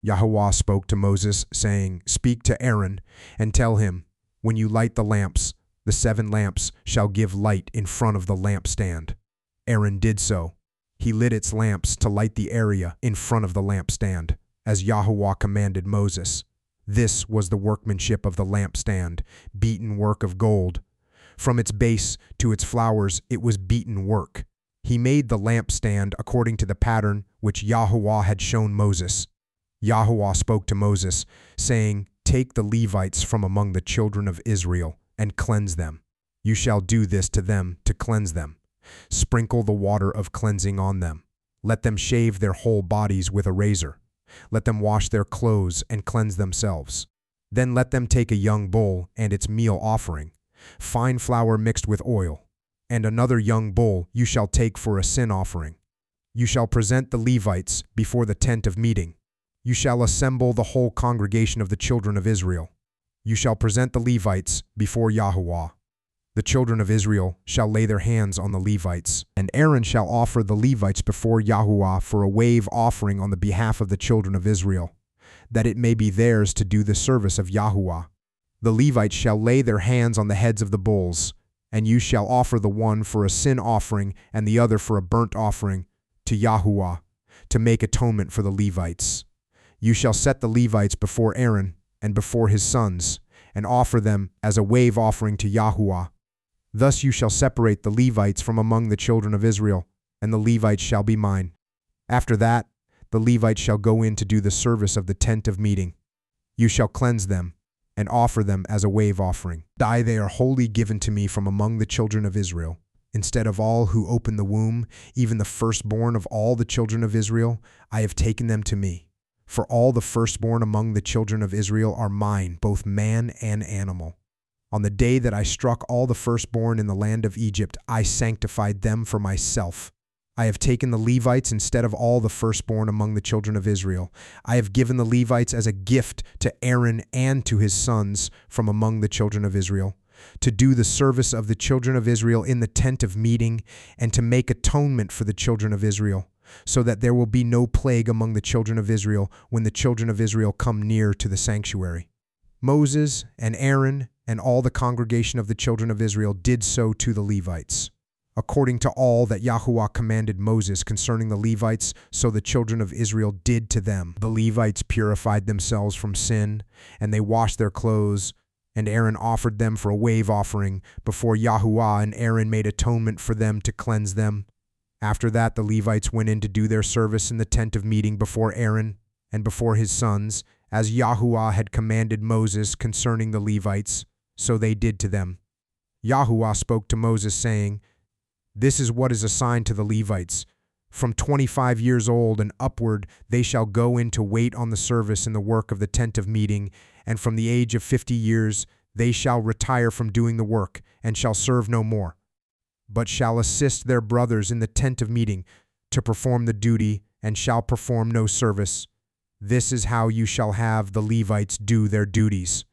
Yahweh spoke to Moses, saying, "Speak to Aaron, and tell him, when you light the lamps, the 7 lamps shall give light in front of the lampstand." Aaron did so. He lit its lamps to light the area in front of the lampstand, as Yahweh commanded Moses. This was the workmanship of the lampstand, beaten work of gold. From its base to its flowers it was beaten work. He made the lampstand according to the pattern which Yahweh had shown Moses. Yahweh spoke to Moses, saying, "Take the Levites from among the children of Israel, and cleanse them. You shall do this to them to cleanse them. Sprinkle the water of cleansing on them. Let them shave their whole bodies with a razor. Let them wash their clothes and cleanse themselves. Then let them take a young bull and its meal offering, fine flour mixed with oil, and another young bull you shall take for a sin offering. You shall present the Levites before the tent of meeting. You shall assemble the whole congregation of the children of Israel. You shall present the Levites before Yahweh. The children of Israel shall lay their hands on the Levites, and Aaron shall offer the Levites before Yahweh for a wave offering on the behalf of the children of Israel, that it may be theirs to do the service of Yahweh. The Levites shall lay their hands on the heads of the bulls, and you shall offer the one for a sin offering and the other for a burnt offering to Yahweh, to make atonement for the Levites. You shall set the Levites before Aaron and before his sons, and offer them as a wave offering to Yahweh. Thus you shall separate the Levites from among the children of Israel, and the Levites shall be mine. After that, the Levites shall go in to do the service of the tent of meeting. You shall cleanse them, and offer them as a wave offering. They are wholly given to me from among the children of Israel. Instead of all who open the womb, even the firstborn of all the children of Israel, I have taken them to me. For all the firstborn among the children of Israel are mine, both man and animal. On the day that I struck all the firstborn in the land of Egypt, I sanctified them for myself. I have taken the Levites instead of all the firstborn among the children of Israel. I have given the Levites as a gift to Aaron and to his sons from among the children of Israel, to do the service of the children of Israel in the tent of meeting, and to make atonement for the children of Israel, so that there will be no plague among the children of Israel when the children of Israel come near to the sanctuary." Moses and Aaron and all the congregation of the children of Israel did so to the Levites. According to all that Yahweh commanded Moses concerning the Levites, so the children of Israel did to them. The Levites purified themselves from sin, and they washed their clothes, and Aaron offered them for a wave offering before Yahweh, and Aaron made atonement for them to cleanse them. After that, the Levites went in to do their service in the tent of meeting before Aaron and before his sons, as Yahweh had commanded Moses concerning the Levites, so they did to them. Yahweh spoke to Moses, saying, "This is what is assigned to the Levites. From 25 years old and upward they shall go in to wait on the service in the work of the tent of meeting, and from the age of 50 years they shall retire from doing the work, and shall serve no more, but shall assist their brothers in the tent of meeting to perform the duty, and shall perform no service. This is how you shall have the Levites do their duties.